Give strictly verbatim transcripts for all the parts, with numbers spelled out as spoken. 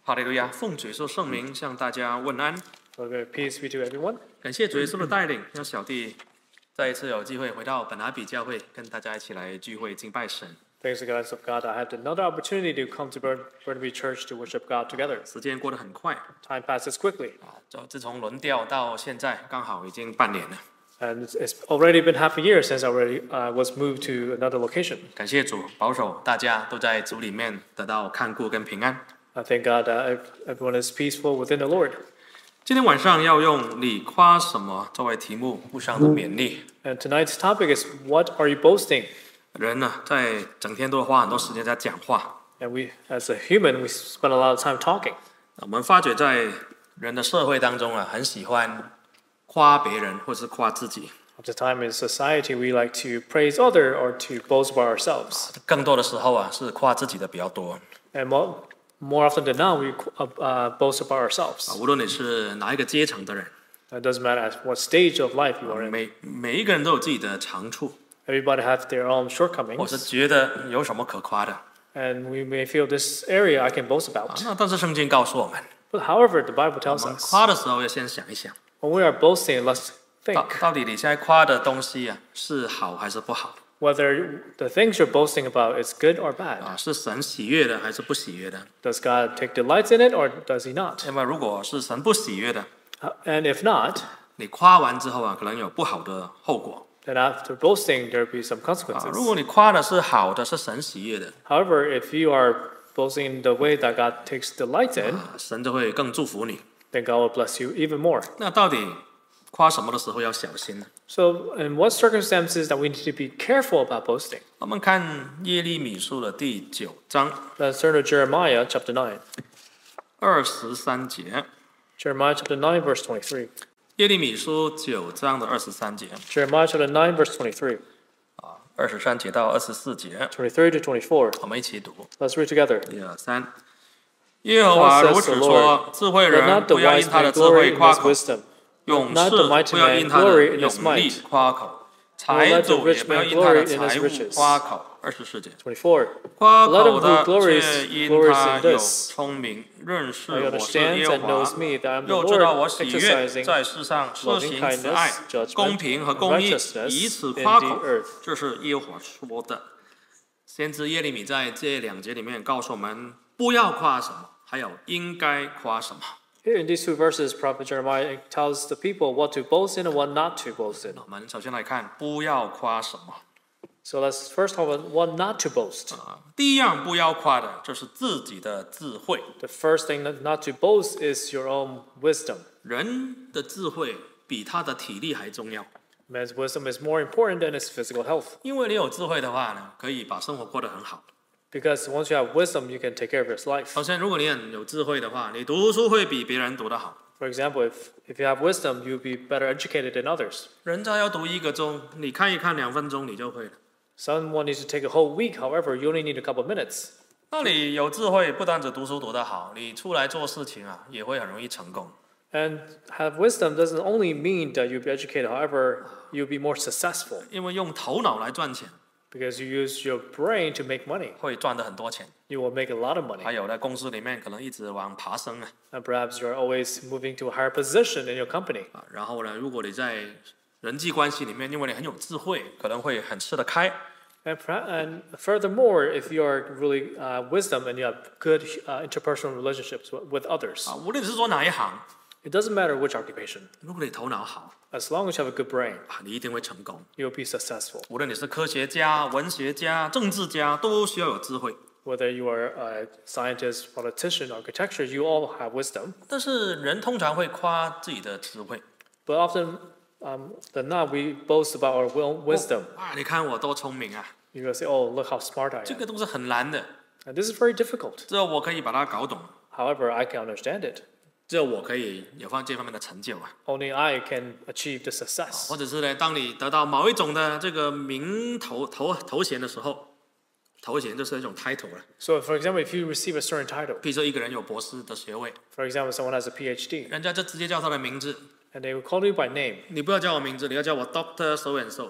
哈利路亚！奉主耶稣圣名向大家问安。 Okay, peace be to everyone. 感谢主耶稣的带领，让小弟再一次有机会回到本拿比教会，跟大家一起来聚会敬拜神。 Thanks to the guidance of God, I had another opportunity to come to Burn- Burnaby Church to worship God together. 时间过得很快 Time passes quickly, 啊，就自从轮调到现在，刚好已经半年了。 and it's- it's already been half a year since I already uh, was moved to another location. 感谢主保守大家都在主里面得到看顾跟平安。 I thank God that ev- everyone is peaceful within the Lord. 今天晚上要用你夸什么作为题目，互相的勉励。 And tonight's topic is, what are you boasting? 人呢，在整天都会花很多时间在讲话。 And we, as a human, we spend a lot of time talking. 我们发觉在人的社会当中啊，很喜欢夸别人或是夸自己。 At the time in society, we like to praise other or to boast about ourselves. 更多的时候啊，是夸自己的比较多。 And more, more often than not, we uh, uh, boast about 啊， ourselves. 无论你是哪一个阶层的人， It doesn't matter at what stage of life you are in. 每每一个人都有自己的长处。 Everybody have their own 我是 shortcomings, 觉得有什么可夸的啊？ and we may feel this area I can boast about. 那但是圣经告诉我们， But however, the Bible 我 tells 们 us 夸的时候要先想一想， when we are boasting, let's 到 think 到底你现在夸的东西啊，是好还是不好 whether the things you're boasting about is good or bad. 啊？是神喜悦的还是不喜悦的？ Does God take delight in it or does He not? 因为如果是神不喜悦的， Uh, And if not, 你夸完之后啊，可能有不好的后果 then after boasting, there will be some 啊。 consequences. 如果你夸的是好的，是神喜悦的， However, if you are boasting in the way that God takes delight in, 啊，神就会更祝福你。 then God will bless you even more. 那到底夸什么的时候要小心呢？ So, in what circumstances that we need to be careful about boasting? 我们看耶利米书的第九章 Let's turn to Jeremiah chapter nine. 二十三节。 Jeremiah chapter nine, verse twenty-three. 耶利米书九章的二十三节 Jeremiah chapter nine, verse twenty-three. 啊，二十三节到二十四节， twenty-three to twenty-four. 我们一起读。 Let's read together. 一二三，耶和华如此说：智慧 Let 人 not the 不要 wise 因他 man 的智 glory 慧 in 夸 his 口， wisdom, 勇 not 士 the mighty 不要 man 因他的 glory in his 勇力 might, 夸口， nor 财 let the 主也 rich 不要 man 因他的 glory in 财 his 物 riches. 夸口。二十四节， twenty-four. 夸 Let 口 him 的 who glories 却因 glories 他 in 有 this. 聪明，认识 He 我是 understands 耶 and 和 knows 华， me, that I am the 又知道 Lord, 我喜悦 exercising 在世上施 loving 行慈爱 kindness, judgment, 公平和公义， righteousness 以此 in 夸 the 口 earth. 这是耶和华说的。先知耶利米在这两节里面告诉我们，不要夸什么，还有应该夸什么。 Here in these two verses, Prophet Jeremiah tells the people what to boast in and what not to boast in. 我们首先来看，不要夸什么 So let's first talk about what not to boast. 啊？第一样不要夸的，就是自己的智慧。 The first thing not not to boast is your own wisdom. 人的智慧比他的体力还重要， Man's wisdom is more important than his physical health. 因为你有智慧的话呢，可以把生活过得很好。 Because once you have wisdom, you can take care of your life. 首先，如果你很有智慧的话，你读书会比别人读得好。 For example, if, if you have wisdom, you'll be better educated than others. 人家要读一个钟，你看一看两分钟你就会了。 Someone needs to take a whole week, however, you only need a couple of minutes. 那你有智慧，不单只读书读得好，你出来做事情啊，也会很容易成功。 And have wisdom doesn't only mean that you'll be educated, however, you'll be more successful. 因为用头脑来赚钱， Because you use your brain to make money. 会赚得很多钱。 You will make a lot of money. 还有在公司里面可能一直往爬升啊 And perhaps you're always moving to a higher position in your company. 啊。然后呢，如果你在人际关系里面，因为你很有智慧，可能会很吃得开。 And, perha- and furthermore, if you are really uh, wisdom and you have good uh, interpersonal relationships with, with others, 啊，无论你是做哪一行， it doesn't matter which occupation. 如果你头脑好 As long as you have a good brain, 啊，你一定会成功。 you'll be successful. 无论你是科学家、文学家、政治家，都需要有智慧。 Whether you are a scientist, politician, architecture, you all have wisdom. 但是人通常会夸自己的智慧 But often um, than not, we boast about our own wisdom. 啊，你看我多聪明啊， You will say, oh, look how smart I 这 am. 个都是很难的， And this is very difficult. 只有我可以把它搞懂， However, I can understand it. 只有我可以有方这方面的成就啊。 Only I can achieve the success. 或者是呢，当你得到某一种的这个名头头头衔的时候，头衔就是一种 title 了。 So, for example, if you receive a certain title, 比如说一个人有博士的学位， for example, someone has a PhD, 人家就直接叫他的名字， and they will call you by name. 你不要叫我名字，你要叫我 Doctor So and So。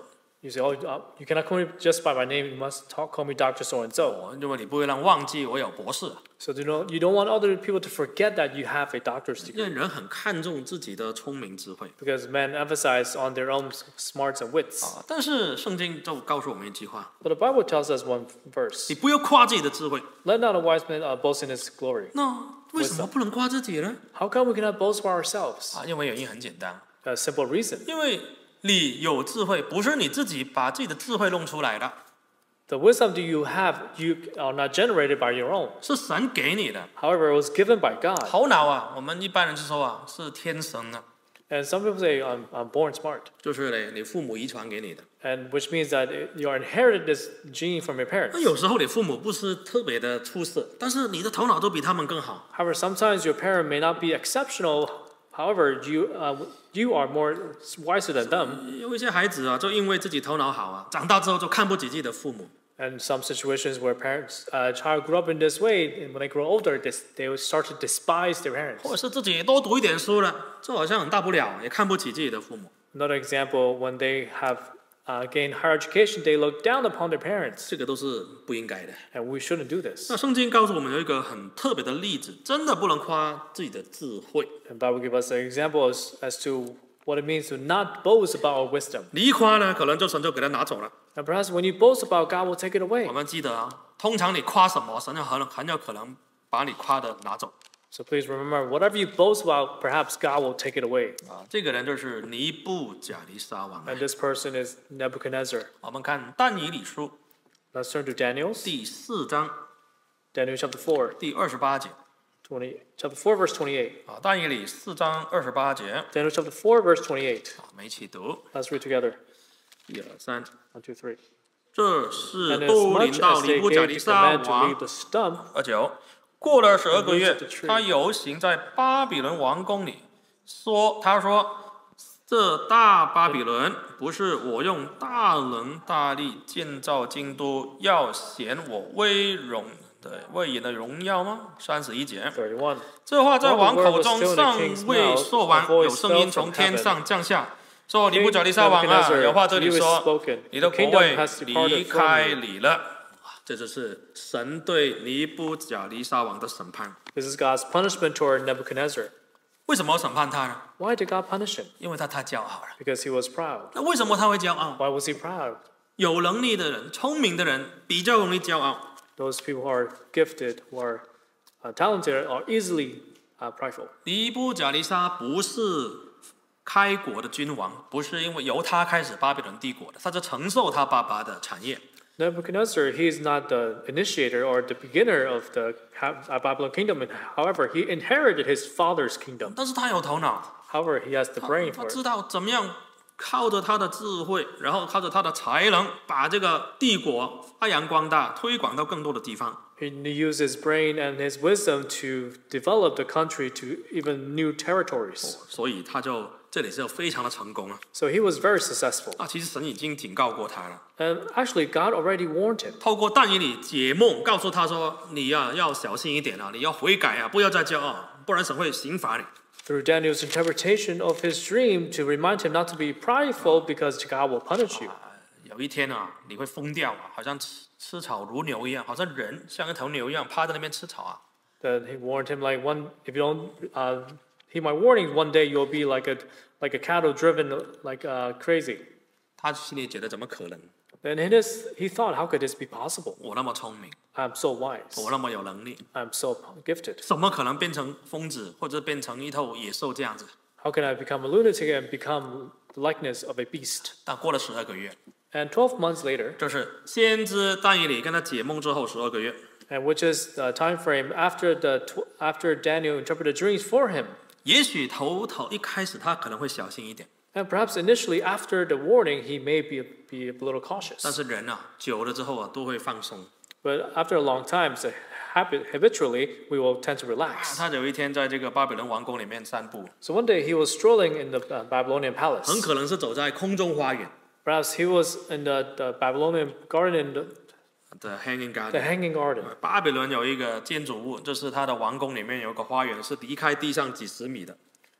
You say, oh, uh, you cannot call me just by my name. You must talk, call me Doctor So and So. 我因为你不会让忘记我有博士， So you know, you don't want other people to forget that you have a doctor's 因 degree, 为人很看重自己的聪明智慧 because men emphasize on their own smarts and wits. 啊。但是圣经就告诉我们一句话： But the Bible tells us one verse: 你不要夸自己的智慧。 "Let not a wise man uh, boast in his glory." 那为什么不能夸自己呢？ How come we cannot boast for ourselves? 啊，因为原因很简单， A simple reason: 因为你有智慧，不是你自己把自己的智慧弄出来的， the wisdom that you have, you are not generated by your own. 是神给你的。 However, it was given by God. 头脑啊，我们一般人是说啊，是天生的， And some people say, "I'm, I'm born smart," 就是嘞，你父母遗传给你的。 and which means that you are inherited this gene from your 那 parents. 有时候你父母不是特别的出色，但是你的头脑都比他们更好。 However, sometimes your parent may not be exceptional. However, you uh, you are more wiser than them. 有一些孩子啊，就因为自己头脑好啊，长大之后就看不起自己的父母。 And some situations where parents, a child grew up in this way, and when they grow older, they, they will start to despise their 或者 parents. 是自己多读一点书了，这好像很大不了，也看不起自己的父母。 Another example, when they have uh, gained higher education, they look down upon their parents, 这个都是不应该的。 and we shouldn't do this. 那圣经告诉我们有一个很特别的例子，真的不能夸自己的智慧。 And Bible gives us an example as, as to what it means to not boast about our wisdom. 你一夸呢，可能就神就给他拿走了。 And perhaps when you boast about, God will take it away. 我们记得啊，通常你夸什么，神就很很有可能把你夸的拿走 So please remember, whatever you boast about, perhaps God will take it away. 啊。这个人就是尼布甲尼撒王啊。 And this person is Nebuchadnezzar. 我们看但以理书 Let's turn to Daniel, 第四章 Daniel chapter four, 第二十八节 twenty, chapter four, verse twenty-eight. 啊，但以理四章二十八节 Daniel chapter four, verse twenty-eight. 啊，我们一起读， Let's read together. 一二三， One, two, three. 这事 And 都 as 临 much 到 as 尼 they 布甲 gave 尼 the 撒 command to 王 leave the stump, 二九，过了十二个 And 月 loosed the，tree. 他游行在巴比伦王宫里，说：“他说，这大巴比伦不是我用大能大力建造京都，要显我威荣的威严的荣耀吗？”三十一节， thirty-one. 这话在 While 王 the word 口 was 中 still in the 尚 king's 未 mouth, 说完， a voice 有声音 fell 从 from 天 heaven. 上降下，说：“尼 King 布甲尼撒王啊， Nebuchadnezzar, 有话对你 you 说 have spoken. 你的 The 国 kingdom 位 has 离 departed 开 from you. 你了。”哇，这就是神对尼布甲尼撒王的审判。 This is God's punishment toward Nebuchadnezzar. 为什么要审判他呢？ Why did God punish him? 因为他太骄傲了。 Because he was proud. 那为什么他会骄傲？ Why was he proud? 有能力的人、聪明的人比较容易骄傲。 Those people who are gifted, who are uh, talented, are easily uh, prideful. 尼布甲尼撒不是开国的君王，不是因为由他开始巴比伦帝国的，他是承受他爸爸的产业。 Nebuchadnezzar, he is not the initiator or the beginner of the uh, Babylon kingdom. However, he inherited his father's kingdom. 但是他有头脑， However, he has the 他 brain 他 for 知 it. 道怎么样靠着他的智慧，然后靠着他的才能，把这个帝国发扬光大，推广到更多的地方。 He used his brain and his wisdom to develop the country to even new territories. 所以他就这里就非常的成功啊！ So he was very successful. 啊，其实神已经警告过他了， And actually, God already warned him. 透过但以理解梦，告诉他说：“你呀、要小心一点啊，你要悔改啊，不要再骄傲，不然神会刑罚你。” Through Daniel's interpretation of his dream to remind him not to be prideful because God will punish you. 啊，有一天啊，你会疯掉啊，好像吃吃草如牛一样，好像人像一头牛一样趴在那边吃草啊。 Then he warned him like one if you don't uh, heed my warnings, one day you'll be like a like a cattle driven like uh, crazy. 他心里觉得怎么可能？ Then in his, he thought, how could this be possible? 我那么聪明， I'm so wise. 我那么有能力， I'm so gifted. 怎么可能变成疯子或者变成一头野兽这样子？ How can I become a lunatic and become the likeness of a beast? 但过了十二个月， And twelve months later, 就是先知但以理跟他解梦之后十二个月， and which is the time frame after the tw- after Daniel interpreted dreams for him. 也许头头一开始他可能会小心一点， And perhaps initially after the warning, he may be, be a little 但 cautious. 是人啊，久了之后啊，都会放松。 But after a long time, so habit, habitually, we will tend to 啊 relax. 他有一天在这个巴比伦王宫里面散步， So one day he was strolling in the uh, Babylonian 很 palace. 可能是走在空中花园 Perhaps he was in the, the Babylonian garden, in the, 的 Hanging the Garden。 hanging garden. 巴比伦有一个建筑物，就是他的王宫里面有一个花园，是离开地上几十米的。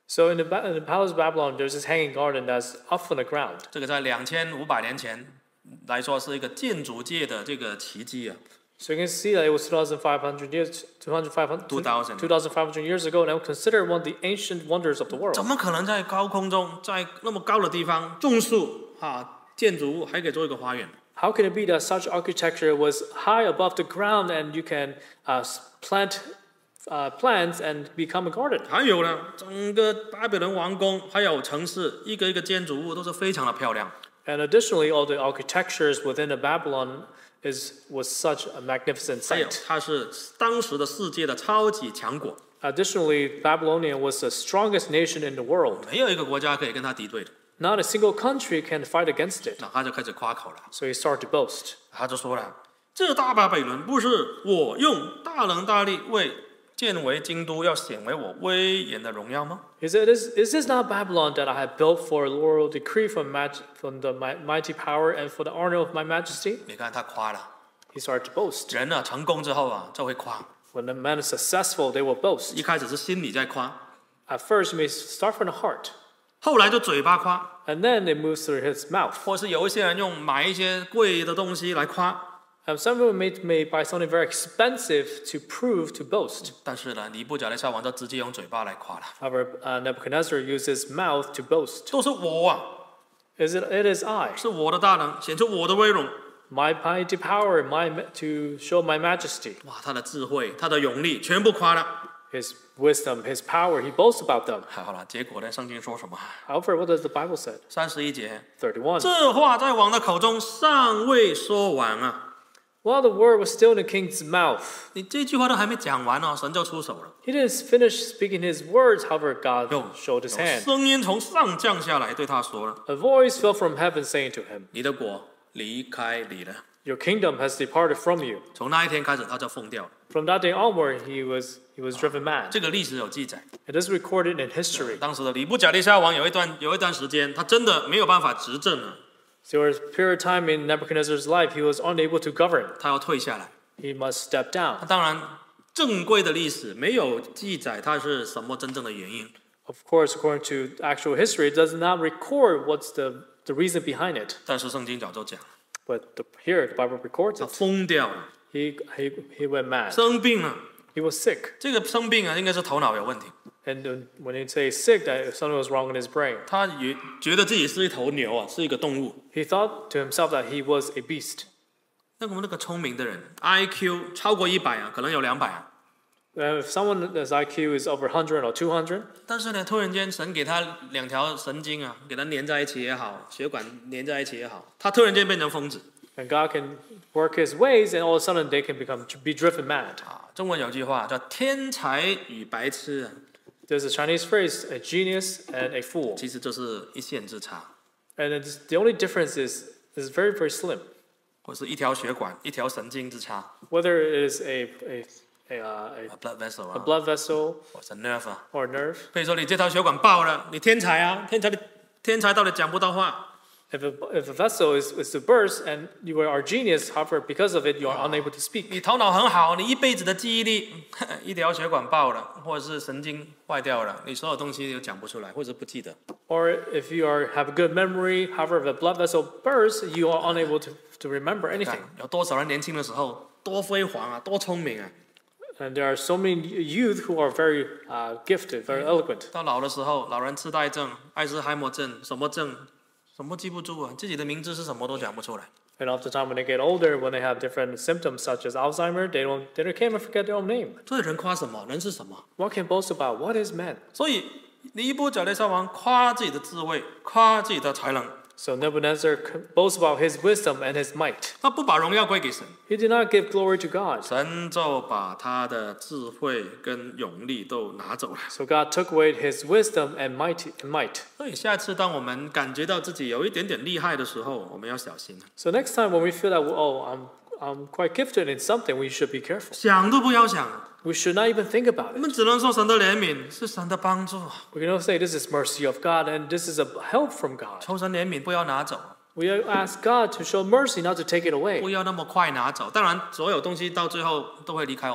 So in the, ba- in the palace of Babylon, there's this hanging garden that's up on the ground. 这个在两千五百年前来说是一个建筑界的这个奇迹啊。 So you can see that it was two thousand five hundred years, two thousand five hundred, two thousand. two thousand five hundred years ago, and I would consider it one of the ancient wonders of the world. 怎么可能在高空中，在那么高的地方种树啊，建筑物还可以做一个花园？ How can it be that such architecture was high above the ground and you can uh, plant uh, plants and become a garden? 还有呢，整个巴比伦王宫还有城市，一个一个建筑物都是非常的漂亮。 And additionally, all the architectures within the Babylon is was such a magnificent 还有 sight. 它是当时的世界的超级强国， Additionally, Babylonia was the strongest nation in the world. 没有一个国家可以跟它敌对的。 Not a single country can fight against it. 那他就开始夸口了， So he started to boast. 他就说了：“这大巴比伦不是我用大能大力为建为京都，要显为我威严的荣耀吗？” He said, is, is this not Babylon that I have built for a royal decree from, mag- from the mi- mighty power and for the honor of my majesty? 你看他夸了， He started to boast. 人啊成功之后啊就会夸， When the man is successful, they will boast. 一开始是心里在夸， At first, you may start from the heart, 后来就嘴巴夸， and then it moves through his mouth. 或是有一些人用买一些贵的东西来夸。 And some people may, may buy something very expensive to prove to boast. 但是呢，尼布甲尼撒王就直接用嘴巴来夸了， However, uh, Nebuchadnezzar used his mouth to boast. 都是我啊， Is it? It is I, 是我的大能，显出我的威荣。 my mighty power, my ma- to show my majesty. 哇，他的智慧，他的勇力，全部夸了。 His wisdom, his power, he boasts about them. 好了，结果呢，圣经说什么？ However, what does the Bible say? 三十一节， thirty-one. 这话在王的口中尚未说完啊！ While the word was still in the king's mouth, 你这句话都还没讲完哦，神就出手了， he didn't finish speaking his words. However, God 有 showed his 有 hand. 声音从上降下来，对他说了 A voice fell from heaven saying to him,：“ 你的国离开你了。 Your kingdom has departed from you. ” 从那一天开始，他就疯掉了。 From that day onward, he was he was driven mad. 这个历史有记载， It is recorded in history. 当时的尼布甲尼撒王有一段有一段时间，他真的没有办法执政了， There was a period of time in Nebuchadnezzar's life he was unable to govern. 他要退下来。 He must step 那 down. 当然，正规的历史没有记载他是什么真正的原因。 Of course, according to actual history, it does not record what's the, the reason behind it. 但是圣经早就讲了， But the, here, the Bible records 他 it. 疯掉了， He, he, he went mad. 生病了。 He was sick. 这个生病啊，应该是头脑有问题。 And then when you say sick, that something was wrong in his brain. 他也觉得自己是一头牛啊，是一个动物。 He thought to himself that he was a beast. 那我们那个聪明的人，I Q 超过一百啊，可能有两百啊。 Uh, if someone's I Q is over one hundred or two hundred, 但是呢，突然间神给他两条神经啊，给他连在一起也好，血管连在一起也好，他突然间变成疯子 and God can work His ways, and all of a sudden they can become be driven mad. 啊。中文有句话叫“天才与白痴”啊， There's a Chinese phrase, a genius and a fool, 其实就是一线之差， and it's, the only difference is is very very slim. 或是一条血管、一条神经之差 Whether it is a a a, uh, ，a blood vessel a, a 啊， blood vessel 或是 nerve 啊。 or a nerve. 比如说你这条血管爆了，你天才啊，天才的天才到底讲不到话。 If a, if a vessel is, is to burst and you are genius, however, because of it, you are unable to speak. 你头脑很好，你一辈子的记忆力，一条血管爆了，或者是神经坏掉了，你所有东西都讲不出来，或者不记得。 Or if you are have a good memory, however, if a blood vessel bursts, you are unable to, to remember 看 anything. 有多少人年轻的时候多辉煌啊，多聪明啊， And there are so many youth who are very uh, gifted, very eloquent. 到老的时候，老人痴呆症、艾滋海默症，什么症，什么记不住啊，自己的名字是什么都讲不出来。 And oftentimes when they get older, when they have different symptoms such as Alzheimer, they don't they can't even forget their own name. 所以人夸什么，人是什么。 What can boast about? What is man? 所以尼布甲尼撒王夸自己的智慧，夸自己的才能， So Nebuchadnezzar boasts about his wisdom and his might. 他不把荣耀归给神， He did not give glory to God. 神就把他的智慧跟勇力都拿走了。 So God took away his wisdom and might. And might. 所以下次当我们感觉到自己有一点点厉害的时候，我们要小心， So next time when we feel that, oh, I'm, I'm quite gifted in something, we should be careful. 想都不要想。 We should not even think about 我 it. 们只能说神的怜悯是神的帮助， We can only say this is mercy of God and this is a help from God. 求神怜悯，不要拿走， We ask God to show mercy, not to take it away. 不要那么快拿走。当然，所有东西到最后都会离开我们。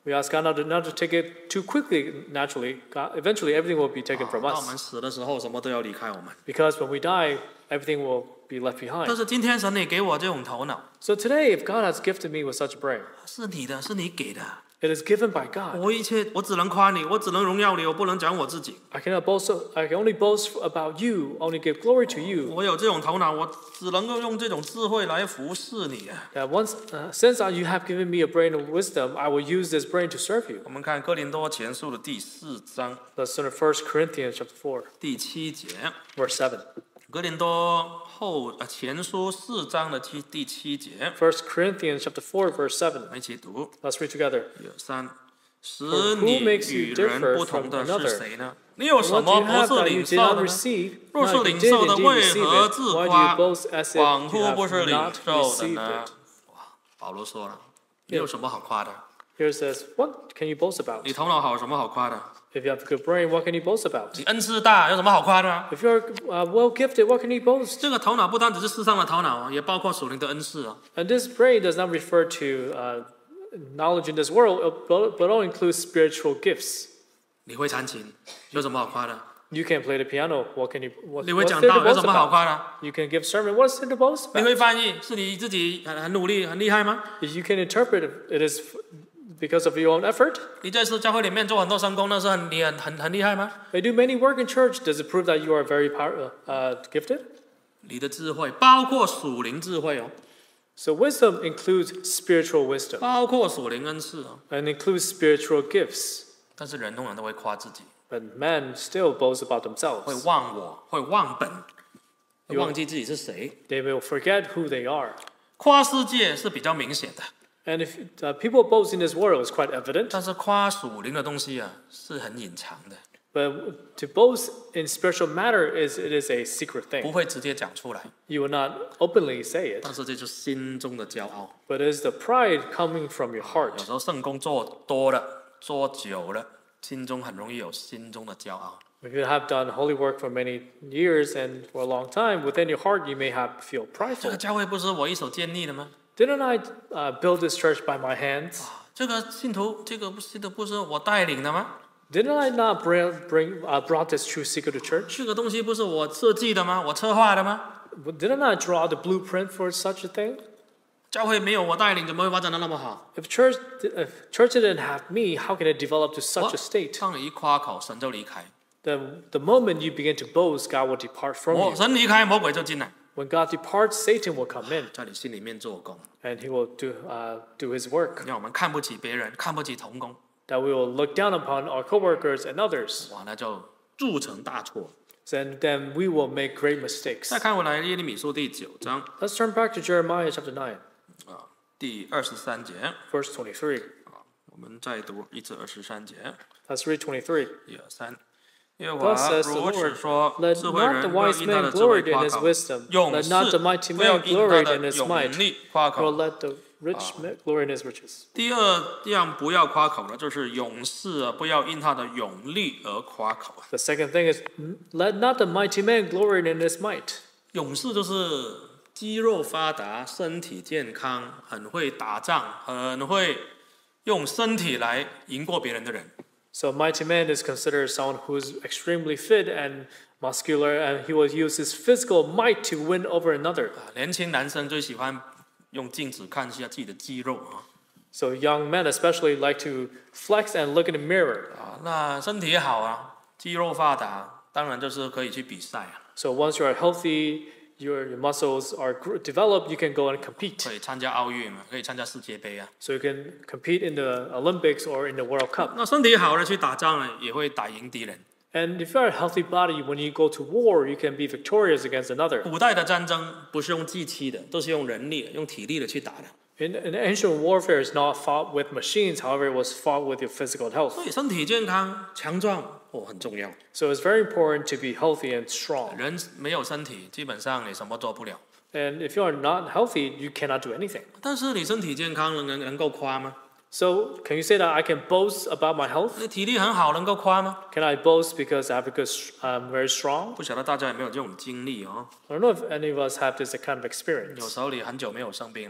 We ask God not to, not to take it too quickly, naturally. God, eventually, everything will be taken from 当我 us. 们死的时候，什么都要离开我们。 Because when we die, everything will be left 但 behind. 是今天神你给我这种头脑， So today, if God has gifted me with such a brain, 是你的，是你给的。 it is given by God. 我一切，我只能夸你，我只能荣耀你，我不能讲我自己。 I cannot boast. I can only boast about you. Only give glory to you. 我有这种头脑，我只能够用这种智慧来服侍你啊。 That once, uh, since you have given me a brain of wisdom, I will use this brain to serve you. 我们看哥林多前书的第四章 Let's turn to First Corinthians chapter four, 第七节。 verse seven. 哥林多后呃前书四章的七第七节， First Corinthians chapter four, verse 我 seven. 们一起读。 Let's read together. 一二三，使 who 你 makes 与 you 人 differ 不同的 from 是 another? 谁呢？你有什 What do 么 you 不 have 是 that 领 you did 受 not 的呢？ receive? 若是 Now you 领 did 受的， indeed 为 receive 何 it. 自 Why do 夸 you？ boast as 恍 if you 惚不是 have 领 not 受的 received 呢 it?？ 哇，保罗说了，你有什么好夸的？ Here it says, what can you boast about? 你头脑好，有什么好夸的？ If you have a good brain, what can you boast about? 你恩赐大，有什么好夸的啊？ If you're uh, well gifted, what can you boast? 这个头脑不单只是世上的头脑啊，也包括属灵的恩赐啊。 And this brain does not refer to uh, knowledge in this world, uh, but, but also includes spiritual gifts. 你会弹琴，有什么好夸的？ You can play the piano. What can you? What, 你会 what's 讲 there to 道，有 boast 什么好 about? 夸的？ You can give sermon. What's there to boast 你 about? 会翻译，是你自己很很努力、很厉害吗？ If you can interpret it, it is because of your own effort. 你在是教会里面做很多神功，那是很你很很很厉害吗？ They do many work in church. Does it prove that you are very power, uh, gifted? 你的智慧包括属灵智慧哦， So wisdom includes spiritual wisdom 包括属灵恩赐哦。 and includes spiritual gifts. 但是人通常都会夸自己， But men still boast about 会 themselves. 忘我，会忘本，会 You- 忘记自己是谁。 They will forget who they are. 夸世界是比较明显的， And if uh, people boast in this world is quite evident, 但是夸属灵的东西啊是很隐藏的， but to boast in spiritual matter is it is a secret 不 thing. 会直接讲出来。 You will not openly say it, 但是这就是心中的骄傲。 but it is the pride coming from your 有 heart. 时候圣工做多了，做久了，心中很容易有心中的骄傲。 If you have done holy work for many years and for a long time, within your heart you may have feel 这 prideful. 个教会不是我一手建立的吗？ Didn't I uh, build this church by my hands? 这个信徒，这个信徒不是我带领的吗？ Didn't I not bring, bring uh, brought this true secret to church? 这个东西不是我设计的吗？我策划的吗？ Didn't I draw the blueprint for such a thing? 教会没有我带领，怎么会发展的那么好？ If church, if church didn't have me, how can it develop to such a state? 当你一夸口，神就离开； The, the moment you begin to boast, God will depart from 我 you. 神离开，魔鬼就进来， When God departs, Satan will come in 在你心里面做工， and he will do, uh, do his work. 让我们看不起别人，看不起同工， That we will look down upon our coworkers and others. 哇，那就铸成大错。 And then we will make great mistakes. 再看回来，耶利米书第九章 Let's turn back to Jeremiah chapter nine, 啊，第二十三节， verse twenty-three. 我们再读一至二十三节， Let's read twenty-three. 一二三。耶和华 Thus says the 如此 Lord, 说： Let 智慧 not 人 the 不要 wise 因他 man 的智慧 glory in 夸 his 口， wisdom, 勇 let 士 not the mighty 不要 man 因他 glory 的 in his 勇 might, 力夸 nor 口。 let the rich man glory in his riches. 第二样不要夸口的，就是勇士啊，不要因他的勇力而夸口。 The second thing is, let not the mighty man glory in his might. 勇士就是肌肉发达、身体健康、很会打仗、很会用身体来赢过别人的人。 So a mighty man is considered someone who is extremely fit and muscular, and he will use his physical might to win over another. 啊，年轻男生最喜欢用镜子看一下自己的肌肉啊。 So young men especially like to flex and look in the mirror. 啊，那身体好啊，肌肉发达，当然就是可以去比赛啊， So once you are healthy, your, your muscles are gr- developed, you can go and compete. 可以参加奥运嘛，可以参加世界杯啊。 So you can compete in the Olympics or in the World Cup. 那身体好了去打仗呢，也会打赢敌人。 And if you are a healthy body, when you go to war, you can be victorious against another. 古代的战争不是用机器的，都是用人力的、用体力的去打的。 In, in ancient warfare is not fought with machines, however, it was fought with your physical health. 所以身体健康、强壮哦很重要。 So it's very important to be healthy and strong. 人没有身体，基本上你什么做不了。 And if you are not healthy, you cannot do anything. 但是你身体健康能能能够夸吗？ So can you say that I can boast about my health? 你体力很好，能够夸吗？ Can I boast because I have a good, I'm very strong? 不晓得大家有没有这种经历哦？ I don't know if any of us have this kind of 有 experience. 时候你很久没有生病了，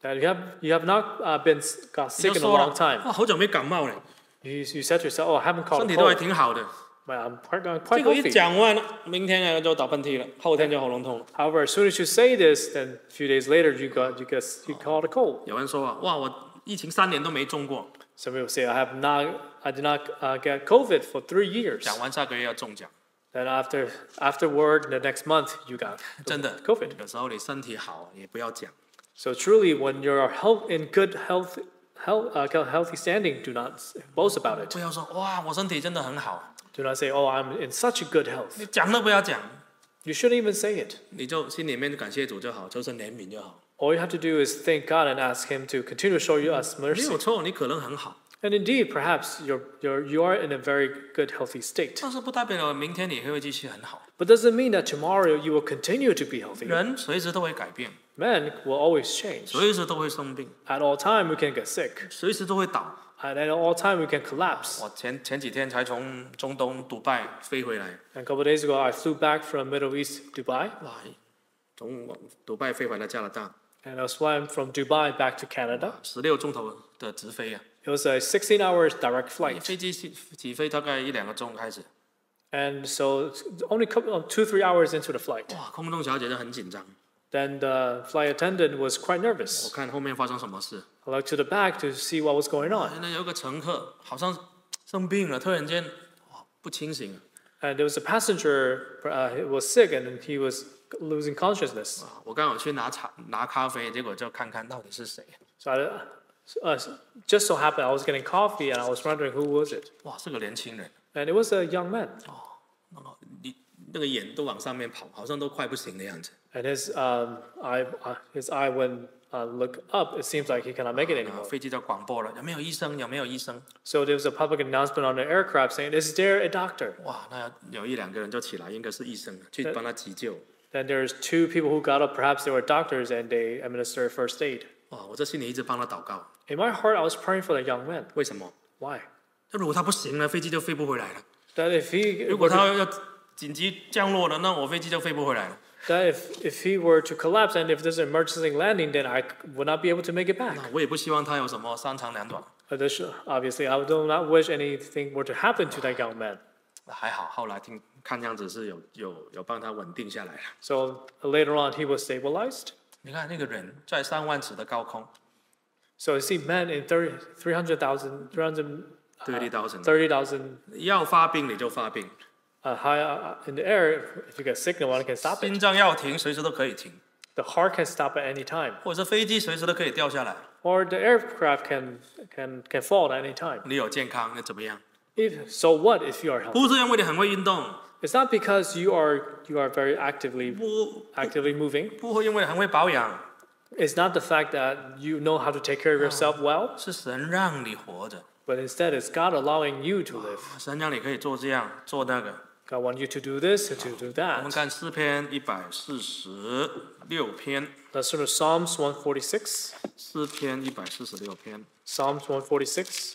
That you have you have not uh, been s- got 你就 sick in a 说了 long，time. 哇，好久没感冒了， You, you said to yourself, "Oh, I haven't caught 身 a 体都还 cold, 挺好的。 but I'm quite, I'm 结 quite 果一 healthy." 讲完了，明天呢就打喷嚏了，后天就喉咙痛了。 However, as soon as you say this, then a few days later you got you get you caught a cold. 有人说啊，哇，我疫情三年都没中过， Some people say, "I have not, I did not uh, get COVID for three years." 讲完下个月要中奖。 Then after afterward, the next month you got 真的 COVID. 有时候你身体好也不要讲， So truly, when you're health in good health, health uh, healthy standing, do not boast about it. 不要说哇，我身体真的很好， Do not say, "Oh, I'm in such a good health." 你讲都不要讲， You shouldn't even say it. 你就心里面就感谢主就好，求神怜悯就好。 All you have to do is thank God and ask Him to continue to show you us 没 mercy. 有错，你可能很好， And indeed, perhaps you're, you're, you are in a very good, healthy state. 但是不代表明天你会继续很好。 But doesn't mean that tomorrow you will continue to be healthy. 人随时都会改变， Men will always change. 随时都会生病， At all time, we can get sick. 随时都会倒。 And at all time, we can collapse. 我前前几天才从中东迪拜飞回来， And a couple of days ago, I flew back from Middle East, Dubai. 哇，从迪拜飞回来加拿大， And I was flying from Dubai back to Canada. 十六钟头的直飞啊， It was a sixteen hours direct flight. 飞机起起飞大概一两个钟开始， And so only couple, two, three hours into the flight. 哇，空中小姐就很紧张， Then the flight attendant was quite 我 nervous. 看后面发生什么事。 I looked to the back to see what was going on. 那有一个乘客好像生病了，突然间哇不清醒了 And there was a passenger uh, who was sick and he was losing consciousness. 啊！我刚好去拿茶拿咖啡，结果就看看到底是谁。 So I, uh, just so happened I was getting coffee and I was wondering who was it. 哇，是个年轻人， And it was a young man. 那个你那个眼都往上面跑，好像都快不行的样子。 And his um, eye, uh, his eye when uh, look up, it seems like he cannot make it 啊 anymore. 飞机就广播了，有没有医生？有没有医生？ So there was a public announcement on the aircraft saying, "Is there a doctor?" 哇，那有一两个人就起来，应该是医生，去帮他急救。 Then there's two people who got up. Perhaps they were doctors and they administered first aid. 哇，我这心里一直帮他祷告， In my heart, I was praying for the young man. 为什么？ Why? 那如果他不行了，飞机就飞不回来了。 That if he 如果 were to 他要紧急降落了，那我飞机就飞不回来了。 that if, if he were to collapse and if there's an emergency landing, then I would not be able to make it back. 那我也不希望他有什么三长两短。 Addition- Obviously, I do not wish anything were to happen to that young man. 还好，后来听看样子是有有有帮他稳定下来了。 So later on, he was stabilized. 你看那个人在三万尺的高空， So you see, men in thirty, three hundred thousand, three hundred, 对立刀神， thirty thousand 要发病你就发病， uh, high uh, in the air, if you get sick, no one can stop 心 it. 脏要停，随时都可以停， The heart can stop at any time, 或者是飞机随时都可以掉下来。 or the aircraft can can can fall at any time. 你有健康，那怎么样？ If, so what if you are healthy? 不是因为你很会运动， It's not because you are you are very actively 不 actively moving. 不会因为你很会保养， It's not the fact that you know how to take care of yourself well, 是神让你活着， but instead it's God allowing you to live. 神让你可以做这样做那个。 God wants you to do this and to do 我们 that. 看诗篇一百四十六篇， Let's turn to Psalms one forty-six. 诗篇一百四十六篇， Psalms one forty-six.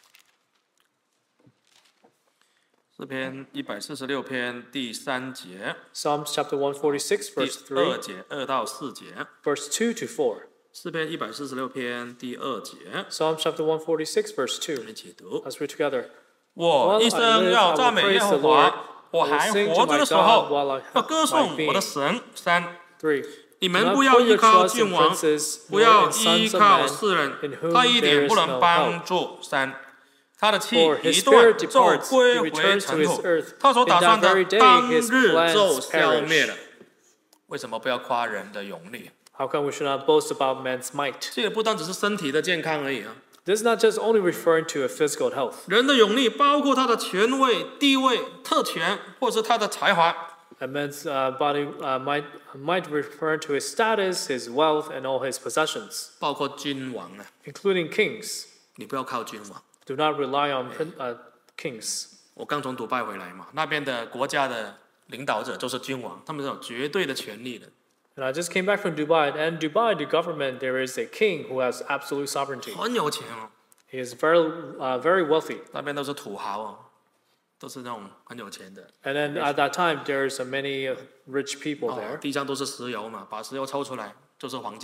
诗篇一百四十六篇第三节， Psalms chapter one forty-six, 第 verse 二 three, 节二到四节。 verse two to four. 诗篇一百四十六篇第二节， Psalms chapter one forty-six, verse two. 来解读。 Let's read together. 我一生要赞美耶和华，我还活着的时候，要歌颂我的神。三， Three. 你 Do 们 not 不要 put 依 your 靠 trust 君 in 王， princes, 不 nor 要 in 依 sons of 靠 men, 世人 in，whom 他一 there 点 is 不能 no 帮 help. 助。三，他的气 For his 一断 spirit 就 departs, 归 he 回 returns to 尘 his 土 earth. 他所 In 打算 that 的 very day, 当 his 日 plans 就消灭 perish. 了。为什么不要夸人的勇力？ How come we should not boast about man's might? 这个不单只是身体的健康而已啊， This is not just only referring to a physical health. 人的勇力包括他的权位、地位、特权，或是他的才华。 A man's uh, body uh, might might refer to his status, his wealth, and all his possessions, 包括君王啊， including kings. 你不要靠君王。 Do not rely on prin- uh, kings. 我刚从迪拜回来嘛，那边的国家的领导者就是君王，他们是有绝对的权利的， And I just came back from Dubai, and Dubai, the government, there is a king who has absolute sovereignty. 很有钱哦。 He is very, uh, very wealthy. 那边都是土豪哦，都是那种很有钱的。 And then at that time, there's uh, many uh, rich people 哦 there. 地上都是石油嘛，把石油抽出来就是黄金了。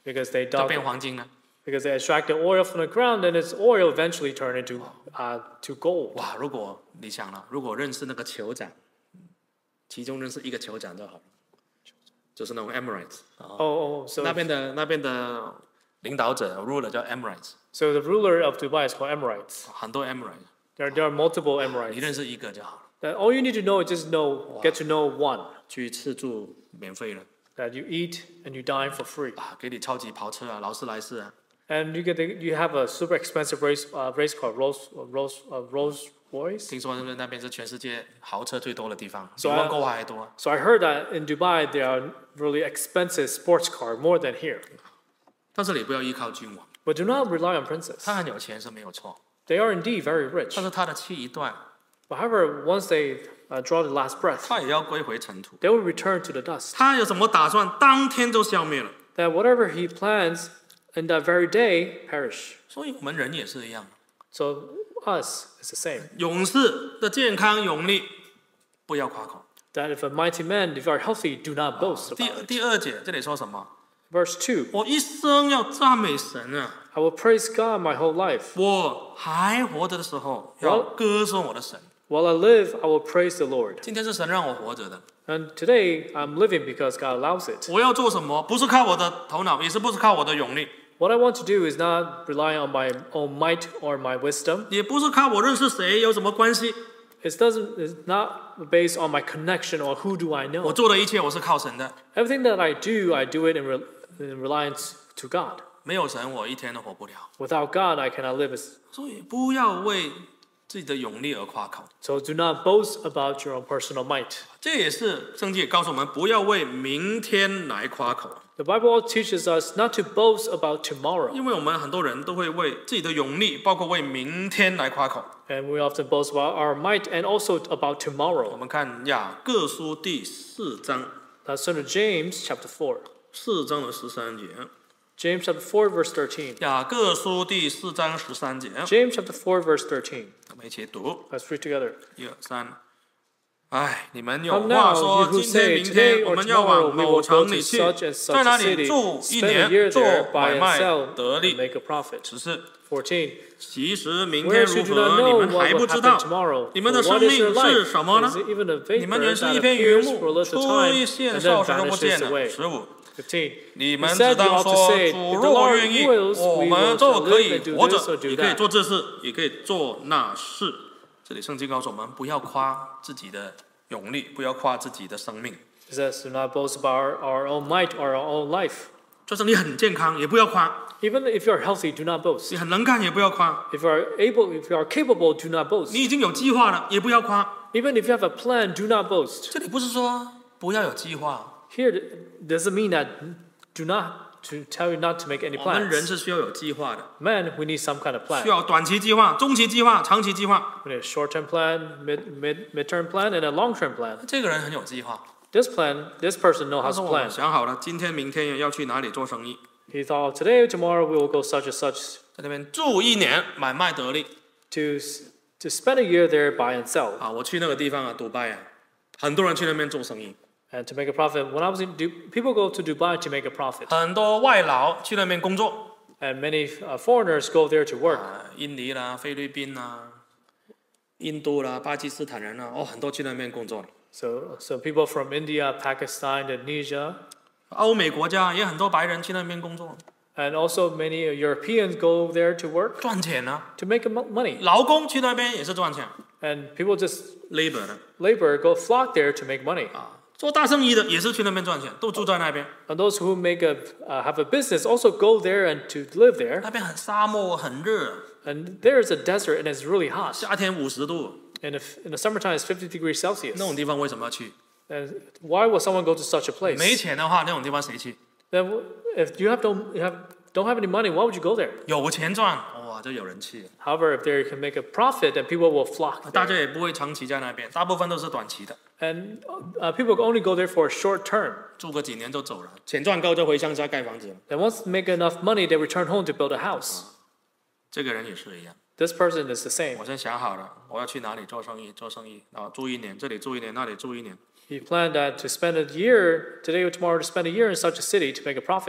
because they 就 dug 变黄金了。 because they extract the oil from the ground, and its oil eventually turned into uh, to gold. 哇，如果你想了，如果认识那个酋长，其中认识一个酋长就好了，就是那种 Emirates 啊、 Oh, oh, so 那边的那边的领导者 ruler 叫 Emirates， so the ruler of Dubai is called Emirates. 很多 Emirates， There, there are multiple 你 Emirates. 认识一个就好了， That all you need to know is just know, get to know one. 去吃住免费了 That you eat and you dine for free, 啊，给你超级跑车啊，劳斯莱斯啊， and you get the, you have a super expensive race uh, race car, Rolls uh, Rolls uh, Rolls Royce. 听说是不是那边是全世界豪车最多的地方，比 So I- 温哥华还多。 So I heard that in Dubai there are really expensive sports car more than here. 但是你不要依靠君王， But do not rely on princes. 他很有钱是没有错， They are indeed very rich. 但是他的气一断， But however, once they uh, draw the last breath, 他也要归回尘土。 they will return to the dust. 他有什么打算，当天就消灭了。 That whatever he plans in that very day perish. 所以我们人也是一样， So us is the same. 勇士的健康勇力，不要夸口。 That if a mighty man, if you are healthy, do not boast 第 about it. 第二节这里说什么？ Verse two, 我一生要赞美神啊！ I will praise God my whole life. 我还活着的时候，要歌颂我的神。 While I live, I will praise the Lord. 今天是神让我活着的， And today, I'm living because God allows it. 我要做什么？不是靠我的头脑，也是不是靠我的勇力， What I want to do is not rely on my own might or my wisdom. 也不是靠我认识谁有什么关系。 It doesn't. It's not based on my connection or who do I 我 know. 做的一切，我是靠神的。 Everything that I do, I do it in, re- in reliance to God. 没有神，我一天都活不了。 Without God, I cannot live. As, 所以不要为自己的勇力而夸口。 so do not boast about your own personal might. 这也是圣经也告诉我们，不要为明天来夸口。 The Bible teaches us not to boast about tomorrow. 因为我们很多人都会为自己的勇力，包括为明天来夸口。 And we often boast about our might and also about 我 tomorrow. 们看雅各书第四章， Let's turn to James chapter four. 四章的十三节。 James chapter four, verse thirteen. 雅各书第四章十三节， James chapter four, verse thirteen. 我们一起读， Let's read together. 一二三。哎，你们有 Come 话 now, 说， you who 今天、 say, 明天 today 我 or 们要 tomorrow 往 we 某 will go 城 to 里去， such and 在 such 那 a 里 city, 住一 spend a 年， year 做 there, 买 buy and 卖 sell, 得 and 利。 make a profit. 只是 fourteen. 其实明天 Whereas 如 you do not 何，你 know 们 what 还 will 不知 happen 道。 tomorrow. 你们的 For 生 what is your 命是 life? 什么呢？ Is it even a 你们 vapor 原是 that 一片云 appears 幕， for a little 出 time 一 and 现 then 少时就不 vanishes 见了。 away? 十五， fifteen. 你 You 们 said 只 you 当 ought to 说， say, 主 if 若 the Lord 愿意， wills, 我 we 们 will 就 shall 可 live 以 and do 活 this 着 or，do 也可以 that. 做这事，也可以做那事。这里圣经告诉我们，不要夸自己的勇力，不要夸自己的生命。 It says, do not boast about our, our own might or our own life. 就是你很健康，也不要夸； Even if you are healthy, do not boast. 你很能干，也不要夸； If you are able, if you are capable, do not boast. 你已经有计划了，也不要夸。 Even if you have a plan, do not boast. 这里不是说不要有计划， Here doesn't mean that do not to tell you not to make any 我们人 plans. 是需要有计划的， Man, we need some kind of 需 plan. 要短期计划、中期计划、长期计划。 We need a short-term plan, mid mid midterm plan, and a long-term plan. 这个人很有计划， This plan, this person knows 他 how 说 to 我 plan. 想好了，今天、明天要去哪里做生意， He thought today, tomorrow, we will go such and such 在那边住一年，买卖得利 to to spend a year there, buy and sell, 啊！我去那个地方啊，迪拜啊，很多人去那边做生意， and to make a profit. When I was in, Du- people go to Dubai to make a profit, 很多外劳去那边工作 and many uh, foreigners go there to work. 啊，印尼啦、菲律宾啦、印度啦、巴基斯坦人啦，哦，很多去那边工作的。 So, so people from India, Pakistan, Indonesia, 欧美国家也很多白人去那边工作， and also many Europeans go there to work 赚钱啊。 to make mo- money. 劳工去那边也是赚钱 And people just ，labor 的 labor, go flock there to make money. 啊，做大生意的也是去那边赚钱，都住在那边。 And those who make a uh, have a business also go there and to live there. 那边很沙漠，很热， And there is a desert and it's really hot. 夏天五十度， And if in the summertime it's fifty degrees Celsius. 那种地方为什么要去？ And why would someone go to such a place? 没钱的话，那种地方谁去？ Then w- if you have don't you have don't have any money, why would you go there? 有钱赚，哇，就有人去。 However, if there can make a profit, then people will flock 大 there. 家也不会长期在那边，大部分都是短期的， And uh, people only go there for a short term. 住个几年就走了，钱赚够就回乡下盖房子了。 And once they make enough money, they return home to build a house. 这个人也是一样， This person is the same. 我先想好了，我要去哪里做生意，做生意，然后住一年，这里住一年，那里住一年。 He planned that to spend a year, today or tomorrow, to spend a year in such a city to make a profit.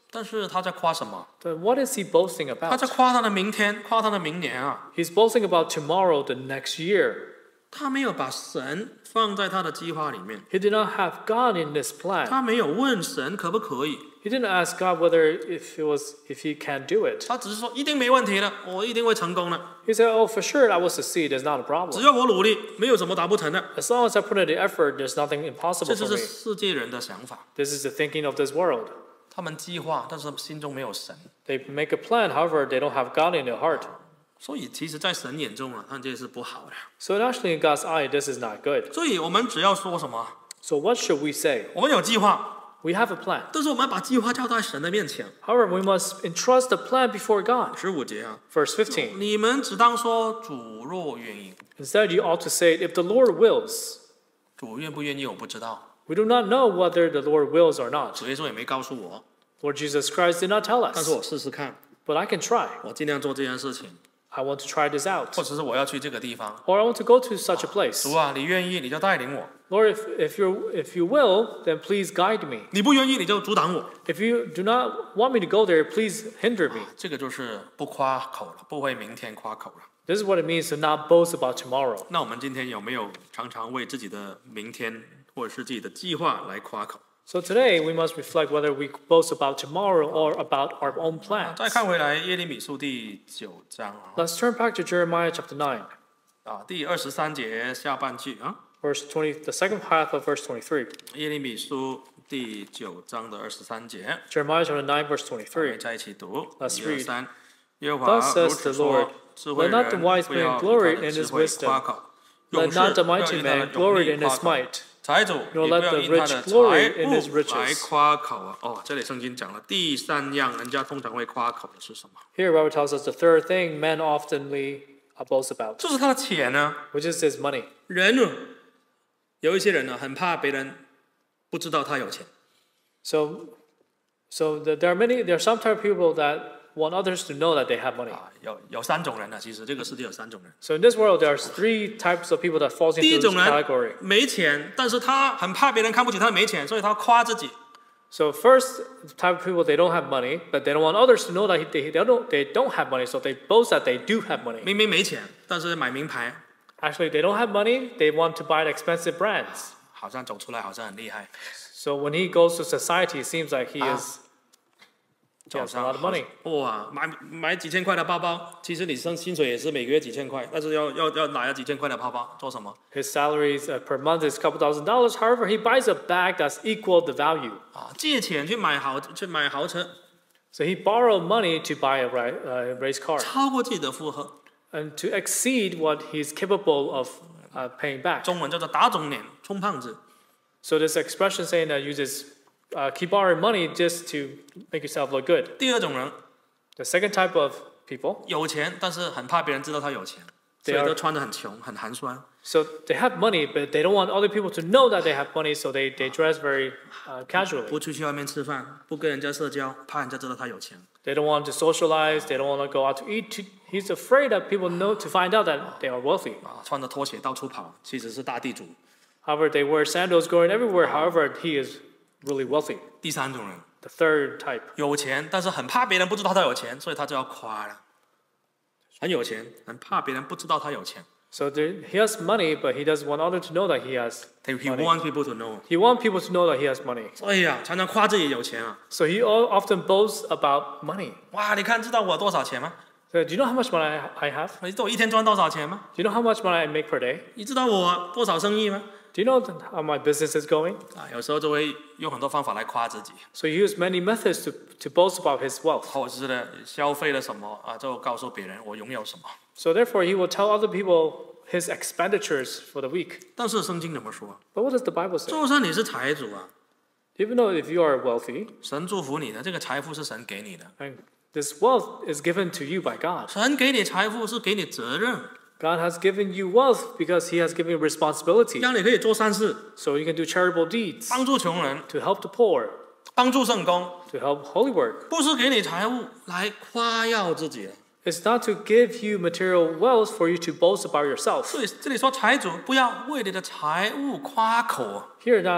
但是他在夸什么？ Then what is he boasting 他 about? 在夸他的明天，夸他的明年啊！ He's boasting about tomorrow, the next year. 他没有把神放在他的计划里面， He did not have God in this plan. 他没有问神可不可以， He didn't ask God whether if it was if he can do it. 他只是说一定没问题的，我一定会成功的， He said, "Oh, for sure, I will succeed. There's not a 只 problem. 要我努力，没有什么达不成的。 As long as I put in the effort, there's nothing 这 impossible 就 for 是 me." 世界人的想法， This is the thinking of this world. 他们计划，但是心中没有神， They make a plan, however, they don't have God in their heart. 所以其实，在神眼中啊，看这是不好的。 So actually, in God's eye, this is not good. 所以我们只要说什么， So what should we say? 我们有计划， We have a plan. 但是我们要把计划交在神的面前。 However, we must entrust the plan before God. 十五节啊， Verse fifteen. 你们只当说主若愿意， Instead, you ought to say, if the Lord wills. 主愿不愿意我不知道， We do not know whether the Lord wills or not. 主耶稣也没告诉我， Lord Jesus Christ did not tell 但是 us. 我试试看， But I can try. 我尽量做这件事情， I want to try this out. 或者是我要去这个地方。 Or I want to go to such a place. 主啊，你愿意你就带领我， Lord, if, if, you if you will, then please guide me. 你不愿意你就阻挡我。 If you do not want me to go there, please hinder me. 这个就是不夸口了，不为明天夸口了。 This is what it means to not boast about tomorrow. 那我们今天有没有常常为自己的明天或者是自己的计划来夸口？ So today, we must reflect whether we boast about tomorrow or about our own 再 plans. 看回来耶利米书第九章啊， Let's turn back to Jeremiah chapter nine, 啊第二十三节下半句啊， verse twenty, the second half of verse twenty-three. 耶利米书第九章的二十三节， Jeremiah chapter nine, verse 我们 twenty-three. 在一起读， Let's 一二 read. 三，耶和华 Thus 如 says 此 the 说 Lord,， 智慧 Let not the 人 wise 不 man 要以 glory 他的 in 智 his 慧 wisdom. 夸口， Let 勇士 not the 不要 mighty 以他的 man 勇 glory 力 in 夸 his 口。 might. 财主 Nor 也不 let 要 the 因他的 rich glory 财 in his 物 riches. 来夸口啊！哦，这里圣经讲了第三样，人家通常会夸口的是什么？ Here, Bible tells us the third thing men oftenly boast about, 就是他的钱呢。 which is his money. 人呢，有一些人呢，很怕别人不知道他有钱， So, so the, there are many. There are some type of people that want others to know that they have money. 啊，有有三种人呢。其实这个世界有三种人。 So in this world, there are three types of people that falls 第一 into 种 this 人 category. 没钱，但是他很怕别人看不起他没钱，所以他夸自己。 So first type of people, they don't have money, but they don't want others to know that they, they don't they don't have money. So they boast that they do have money. 明明没钱，但是买名牌， Actually, they don't have money. They want to buy expensive brands. 好像走出来好像很厉害， So when he goes to society, it seems like he Ah. is he 早 has a 上 lot of money. 哇，买买几千块的包包，其实你升薪水也是每个月几千块，但是要要要拿了几千块的包包做什么 His salaries uh, per month is a couple thousand dollars. However, he buys a bag that's equal the value. 啊？借钱去买豪去买豪车， So he borrowed money to buy a ri- uh, race car 超过自己的负荷， and to exceed what he's capable of uh, paying back. 中文叫做打肿脸充胖子。 So this expression saying that uses uh, keep borrowing money just to make yourself look good. 第二种人 The second type of people, 有钱，但是很怕别人知道他有钱，所 They 以 are- 都穿得很穷，很寒酸。 so they have money, but they don't want other people to know that they have money, so they, they dress very uh, casually. 不出去外面吃饭，不跟人家社交，怕人家知道他有钱。 They don't want to socialize. They don't want to go out to eat. To, he's afraid that people know to find out that they are wealthy. 啊，穿着拖鞋到处跑，其实是大地主。 However, they wear sandals going everywhere. However, he is really wealthy. 第三种人 The third type. 有钱，但是很怕别人不知道他有钱，所以他就要夸了。很有钱，很怕别人不知道他有钱。 So there, he has money, but he doesn't want others to know that he has. He Money. want people to know。 He wants people to know that he has money. 所以啊，常常夸自己有钱啊。 So he all, often boasts about money. 哇，你看，知道我多少钱吗？ So do you know how much money I I have? 你知道我一天赚多少钱吗？ Do you know how much money I make per day? 你知道我多少生意吗？ Do you know th- how my business is going? 啊，有时候就会用很多方法来夸自己， So he used many methods to, to boast about his wealth. 或者是呢消费了什么啊，就告诉别人我拥有什么。 So therefore, he will tell other people his expenditures for the week. 但是圣经怎么说？ But what does the Bible say? 就算你是财主啊， Even though if you are wealthy, 神祝福你的，这个财富是神给你的。 and this wealth is given to you by God. 神给你财富是给你责任， God has given you wealth because he has given you responsibility. 让你可以做善事， So you can do charitable deeds, 帮助穷人， to help the poor, 帮助圣工， to help holy work. 不是给你财物来夸耀自己的。 It's not to give you material wealth for you to boast about yourself. 所以这里说财主不要为你的财物夸口啊， Here now,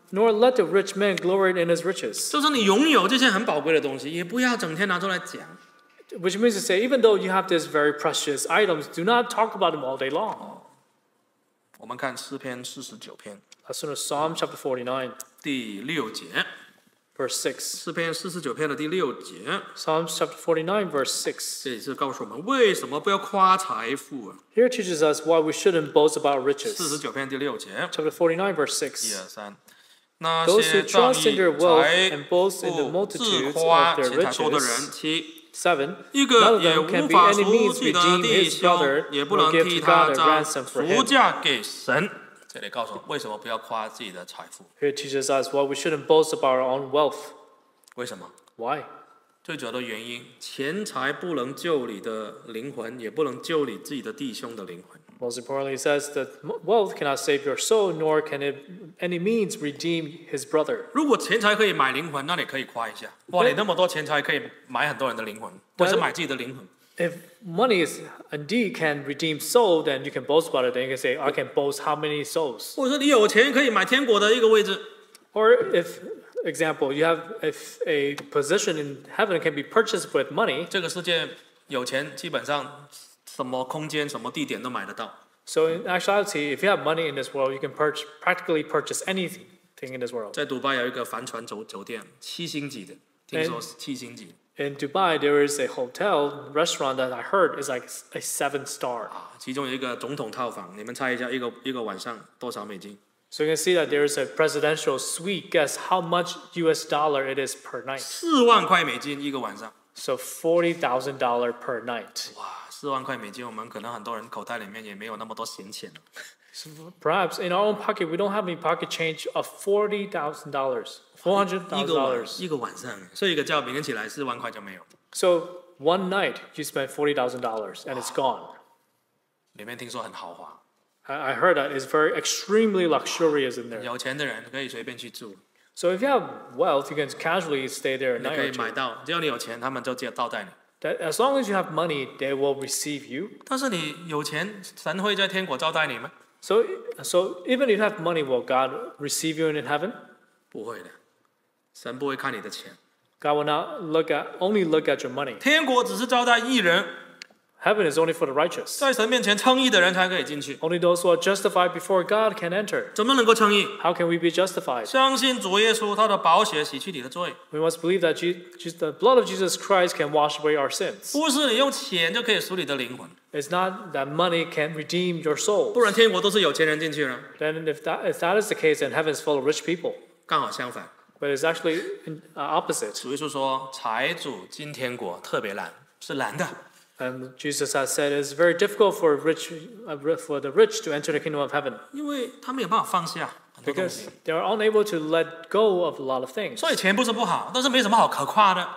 nor let the rich man glory in his riches. 就是你拥有这些很宝贵的东西，也不要整天拿出来讲。 Which means to say, even though you have these very precious items, do not talk about them all day long. 我们看诗篇四十九篇 Let's turn to Psalm chapter forty-nine, 第六节， verse six. 诗篇四十九篇的第六节， Psalms chapter forty-nine, verse six. 这里是告诉我们为什么不要夸财富啊。 Here teaches us why we shouldn't boast about 四十 riches. 九篇第六节， Chapter forty-nine, verse 一 six. 二三，那 Those 些 who 仗 trust in 义 their wealth 财 and boast in the 富自 multitudes 夸 of their 钱财多的人， riches. 七 Seven, 一 none 个 of 也 them can 无 be 法 any 赎 means 自己的 redeem 弟 his 兄， brother, 也不 nor 能 give 替 to 他 God a 将 ransom for 赎 him. 价给神。这里告诉我为什么不要夸自己的财富？ Here teaches us why we shouldn't boast about our own wealth. 为什么？ Why? 最主要的原因，钱财不能救你的灵魂，也不能救你自己的弟兄的灵魂。 Most importantly, it says that wealth cannot save your soul, nor can it any means redeem his brother. 如果钱财可以买灵魂，那你可以夸一下，哇，你那么多钱财可以买很多人的灵魂，不是买自己的灵魂。 If money is indeed can redeem soul, then you can boast about it. Then you can say, I can boast how many souls. 或者说你有钱可以买天国的一个位置， Or if, example, you have if a position in heaven can be purchased with money. 这个世界有钱基本上什么空间、什么地点都买得到。 So in actuality, if you have money in this world, you can purchase, practically purchase anything in this world. 在迪拜有一个帆船酒酒店，七星级的，听说是七星级 In Dubai, there is a hotel restaurant that I heard is like a seven star. 啊，其中有一个总统套房，你们猜一下，一个一个晚上多少美金？ So you can see that there is a presidential suite. Guess how much U S dollar it is per night? 四万块美金一个晚上。 So forty thousand dollar per night. 哇，四万块美金，我们可能很多人口袋里面也没有那么多闲钱。 So perhaps in our own pocket, we don't have any pocket change of forty thousand dollars, four hundred 一 thousand 个晚 dollars. 一个晚上睡一个觉，明天起来四万块就没有。 So one night you spend forty thousand dollars and it's gone. 里面听说很豪华， I, I heard that it's very extremely luxurious in there. 有钱的人可以随便去住， So if you have wealth, you can casually stay there a 你 night 可 or 以买 two. 到，只要你有钱，他们就接招待你。 That as long as you have money, they will receive you. 但是你有钱，神会在天国招待你吗？ So, so even if you have money, will God receive you in heaven? 不会的，神不会看你的钱。 God will not look at only look at your money. 天国只是招待义人， Heaven is only for the righteous. 在神面前称义的人才可以进去。 Only those who are justified before God can enter. 怎么能够称义？ How can we be justified? 相信主耶稣，他的宝血洗去你的罪， We must believe that Je- Je- the blood of Jesus Christ can wash away our sins. 不是你用钱就可以赎你的灵魂， It's not that money can redeem your soul. 不然天国都是有钱人进去了。 Then if that, if that is the case, then heaven is full of rich people. 刚好相反， But it's actually in, uh, opposite. 主耶稣说，财主进天国特别难，是难的。 And Jesus has said it's very difficult for rich uh, for the rich to enter the kingdom of heaven 因为他没有办法放下很多东 because 西， they are unable to let go of a lot of things. 所以钱不是不好，但是没什么好可夸的。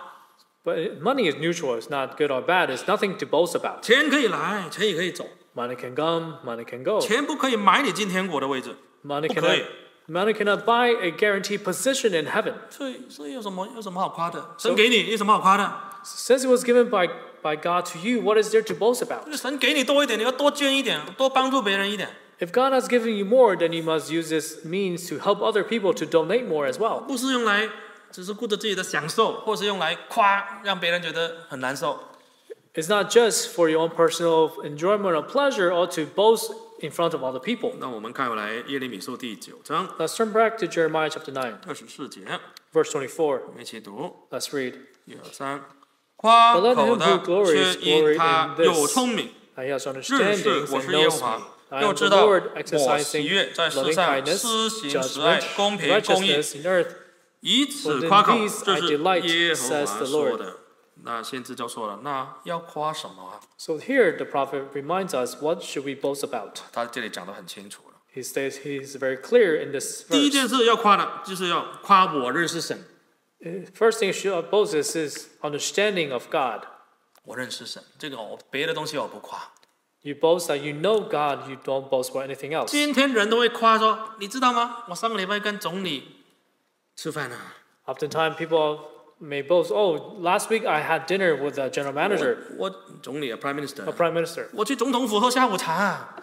But money is neutral. It's not good or bad. It's nothing to boast about. 钱可以来，钱也可以走， Money can come, money can go. 钱不可以买你进天国的位置， Money 不可以 cannot, money cannot buy a guaranteed position in heaven. 所以所以有什么有什么好夸的？神给你有什么好夸的？ Since it was given by, by God to you, what is there to boast about? 神给你多一点，你要多捐一点，多帮助别人一点， If God has given you more, then you must use this means to help other people to donate more as well. 不是用来只是顾着自己的享受，或是用来夸，让别人觉得很难受。 It's not just for your own personal enjoyment or pleasure or to boast in front of other people. 那我们看回来耶利米书第九章 Let's turn back to Jeremiah chapter nine, 二十四节， verse twenty-four. 我们一起读。 Let's read. 一二三，夸 But let 口 him 的 who glories 却因 glory 他 in 有 this, 聪明， that he has 认 understanding 识我 and 是耶和 knows 华 me. I 又 am 知 the 道 Lord 我 exercising 喜悦在世 loving 上 kindness, 施行慈爱、 judgment, 公平、公义， righteousness in earth. 以此 For in 夸口， these 这 I 是 delight, 耶和 says 华 the 说 Lord. 的。那先知就说了，那要夸什么啊？ So here the prophet reminds us, what should we boast about? 他这里讲得很清楚了。 He states he's very clear in this 第一件 verse. 事要夸的，就是要夸我认识神， First thing you should boast is his understanding of God. 我认识神。这个我别的东西我不夸。 You boast that you know God, you don't boast about anything else. 今天人都会夸说，你知道吗？我上个礼拜跟总理吃饭啊， Oftentimes people may boast, oh, last week I had dinner with the general manager, 我总理啊，Prime Minister， a prime minister. 我去总统府喝下午茶啊。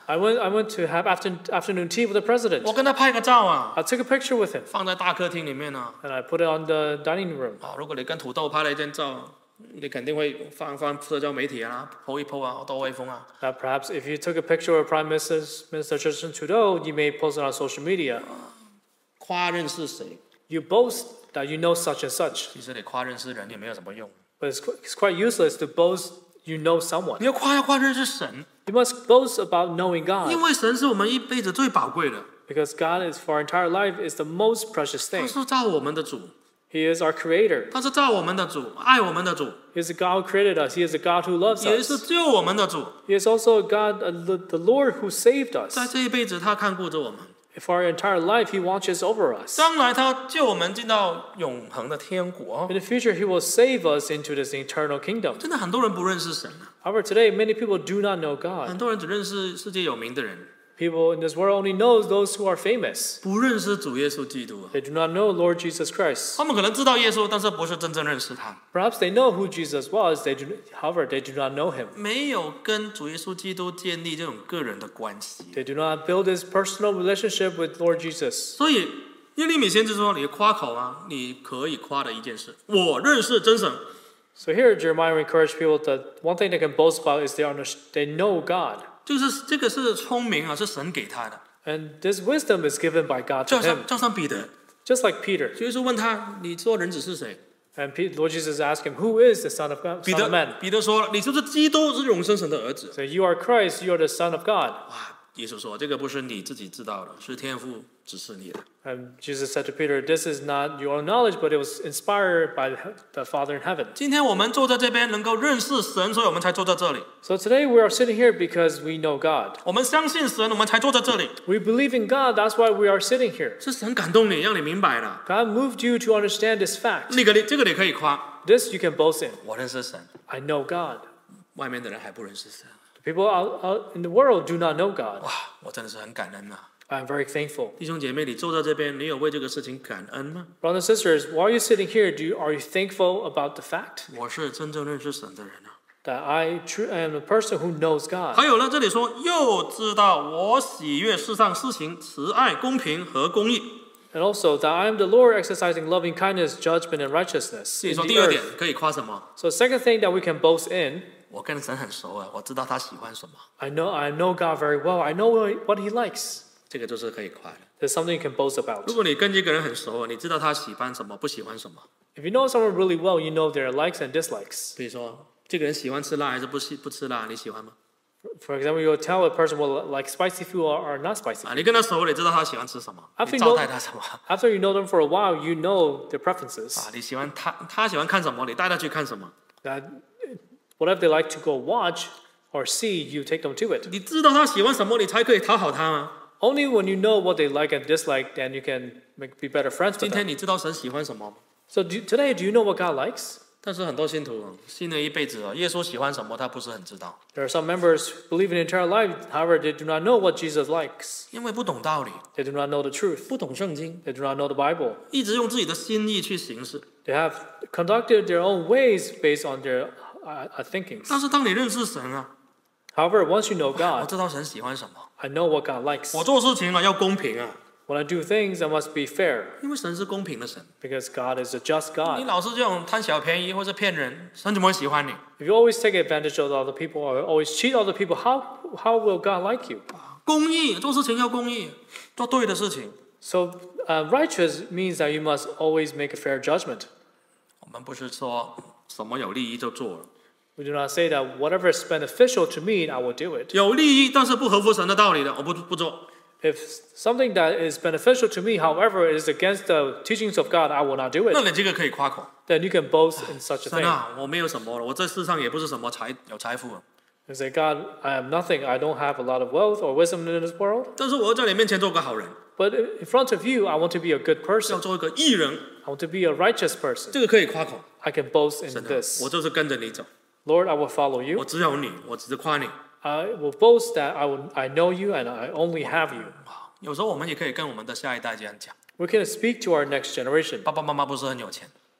I went, I went to have afternoon, afternoon tea with the president. 我跟他拍个照啊， I took a picture with him 放在大客厅里面啊。 and I put it on the dining room. 啊，如果你跟土豆拍了一张照，你肯定会放放社交媒体啊 ，po 一 po 啊，多威风啊。 Now, perhaps if you took a picture of Prime Minister, Minister Justin Trudeau, you may post it on social media. 夸认识谁？ You boast that you know such and such, 其实你夸认识人也没有什么用。 but it's, qu- it's quite useless to boast you know someone. 你要夸要夸认识神， You must boast about knowing 因 God, 为神是我们一辈子最宝贵的， because God is for our entire life is the most precious 他 thing. 是造我们的主， He is our creator. 他是造我们的主，爱我们的主， He is the God who created us. He is the God who loves 也是 us. 救我们的主。 He is also a God, uh, the, the Lord who saved 在 us. 这一辈子，他看顾着我们， For our entire life, He watches over us. 将来他救我们进到永恒的天国。 In the future, He will save us into this eternal kingdom. 真的很多人不认识神啊， However, today, many people do not know God. 很多人只认识世界有名的人， People in this world only know those who are famous. 不认识主耶稣基督啊。 They do not know Lord Jesus Christ. 他们可能知道耶稣，但是不是真正认识他， Perhaps they know who Jesus was. They do, however, they do not know Him. 没有跟主耶稣基督建立这种个人的关系。 They do not build this personal relationship with Lord Jesus. 所以耶利米先知说：“你夸口啊，你可以夸的一件事，我认识真神。 So here, Jeremiah encouraged people that one thing they can boast about is they, under, they know God. 就是这个是聪明啊，是神给他的。 And this wisdom is given by God 就 to 像 him. 就像彼得， Just like Peter. 耶稣问他：你说人子是谁？ And Pe- Lord Jesus asked him, Who is the Son of God, 彼 Son of 得 Man? 彼得说：你是不是基督，是永生神的儿子？ So you are Christ, you are the Son of God. 哇！耶稣说：这个不是你自己知道的，是天父指示你的。 And Jesus said to Peter, This is not your own knowledge, but it was inspired by the, the Father in heaven. 今天我们坐在这边，能够认识神，所以我们才坐在这里。 So today we are sitting here because we know God. 我们相信神，我们才坐在这里。 We believe in God, that's why we are sitting here. 是神感动你，让你明白了。 God moved you to understand this fact. 那个你这个你可以夸， This you can boast in. 我认识神。 I know God. 外面的人还不认识神。 People out, out in the world do not know God. 哇，我真的是很感恩啊！ I am very thankful. 弟兄姐妹，你坐在这边，你有为这个事情感恩吗？ Brothers and sisters, while you're sitting here, do you, are you thankful about the fact 我是真正认识神的人啊。 that I tr- am a person who knows God? 还有呢，这里说又知道我喜悦世上施行慈爱、公平和公义。 And also that I am the Lord exercising loving kindness, judgment, and righteousness 这里 in 说 the 第二点 earth. 可以夸什么？ So second thing that we can boast in, 我跟神很熟啊，我知道他喜欢什么， I know I know God very well. I know what what He likes. 这个就是可以夸的。 There's something you can boast about. 如果你跟一个人很熟啊，你知道他喜欢什么，不喜欢什么。 If you know someone really well, you know their likes and dislikes. 比如说，这个人喜欢吃辣还是不喜不吃辣，你喜欢吗？ For example, you'll tell a person will like spicy food or, or not spicy 啊， food. 你跟他熟，你知道他喜欢吃什么， After 你 you 招 know, 待他什么。 after you know them for a while, you know their preferences. 啊，你喜欢他，他喜欢看什么，你带他去看什么。 That whatever they like to go watch or see, you take them to it. 你知道他喜欢什么，你才可以讨好他吗？ Only when you know what they like and dislike, then you can make, be better friends 今 with 天 them. 你知道神喜欢什么吗？ So do, today, do you know what God likes? 但是很多信徒信了一辈子啊，耶稣喜欢什么，他不是很知道， There are some members who believe in eternal life, however, they do not know what Jesus likes. 因为不懂道理， They do not know the truth. 不懂圣经， They do not know the Bible. 一直用自己的心意去行事。 They have conducted their own ways based on their uh, uh, thinkings. 但是当你认识神啊， However, once you know 我 God, 知道神喜欢什么。 I know what God likes. 我做事情啊要公平啊， When I do things, I must be fair 因为神是公平的神。 because God is a just 你 God. 老是这种贪小便宜或者骗人，神怎么会喜欢你？ If you always take advantage of other people or always cheat other people, how, how will God like you? 公义，做事情要公义，做对的事情。 So, uh, righteous means that you must always make a fair judgment. 我们不是说什么有利益就做了， We do not say that whatever is beneficial to me, I will do it. 有利益但是不合乎神的道理的，我不不做。 If something that is beneficial to me, however, is against the teachings of God, I will not do 那 it. 你这个可以夸口。 Then you can boast in such a 神 thing. 啊，我没有什么了，我在世上也不是什么财有财富， You say, God, I am nothing. I don't have a lot of wealth or wisdom in this world. 但是我要在你面前做个好人， But in front of you, I want to be a good 要 person. 做一个义人， I want to be a righteous person. 这个可以夸口。 I can boast in 神啊， this. 我就是跟着你走， Lord, I will follow 我 you. 只有你，我只夸你。 I will boast that I, will, I know you and I only have you. 有时候我们也可以跟我们的下一代这样讲： We can speak to our next generation. 爸爸妈妈不是很有钱，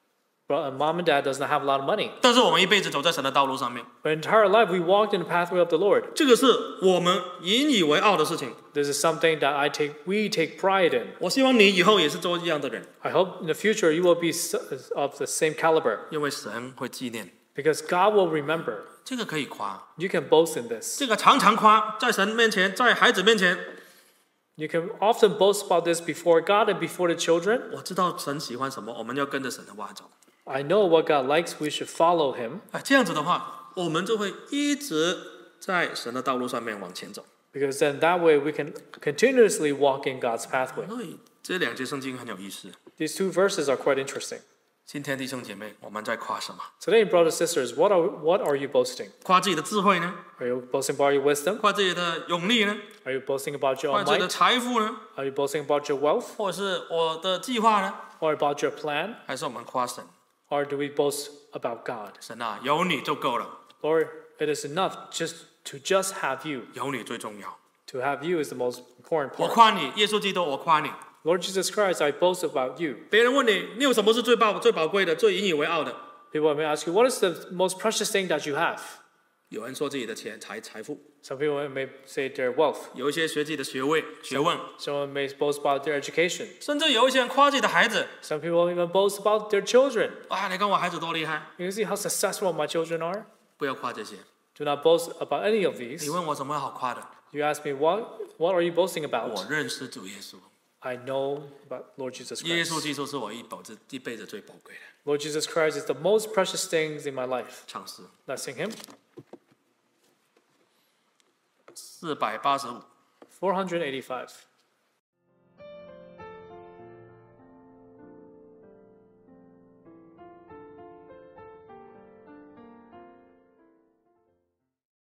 Well, mom and dad does not have a lot of money. 但是我们一辈子走在神的道路上面， But entire life we walked in the pathway of the Lord. 这个是我们引以为傲的事情。 This is something that I take, we take pride in. 我希望你以后也是做一样的人， I hope in the future you will be of the same caliber, 因为神会纪念， because God will remember. 这个可以夸， You can boast in this. 这个常常夸，在神面前，在孩子面前。 You can often boast about this before God and before the children. 我知道神喜欢什么，我们要跟着神的话走。 I know what God likes, we should follow him. 哎，这样子的话，我们就会一直在神的道路上面往前走。 Because then that way we can continuously walk in God's pathway. 所以这两节圣经很有意思。 These two verses are quite interesting. 今天弟兄姐妹，我们在夸什么？ Today, brothers and sisters, what are, what are you boasting? 夸自己的智慧呢？ Are you boasting about your wisdom? 夸自己的勇力呢？ Are you boasting about your 夸 own 自己的 might? 财富呢？ Are you boasting about your wealth? 或者是我的计划呢？ Or about your plan? 还是我们夸神？ Or do we boast about God? 神啊，有你就够了， Lord, it is enough just to just have you. 有你最重要。 To have you is the most important 我 part. 夸你，耶稣基督，我夸你。 Lord Jesus Christ, I boast about you. 别人问你，你有什么是最宝、最宝贵的、最引以为傲的？ People may ask you, what is the most precious thing that you have? 有人说自己的钱财财富， Some people may say their wealth. 有一些学自己的学位学问， Someone may boast about their education. 甚至有一些人夸自己的孩子 Some people even boast about their children. 啊，你看我孩子多厉害！ You can see how successful my children are. 不要夸这些。 Do not boast about any of these. 你问我什么好夸的？ You ask me, what, what are you boasting 我 about? 认识主耶稣， I know about Lord Jesus 耶 Christ. 稣基督是我一辈子一辈子最宝贵的。 Lord Jesus Christ is the most precious things in my life. 唱诗 Let's sing him. 四百八十五。 four hundred eighty-five.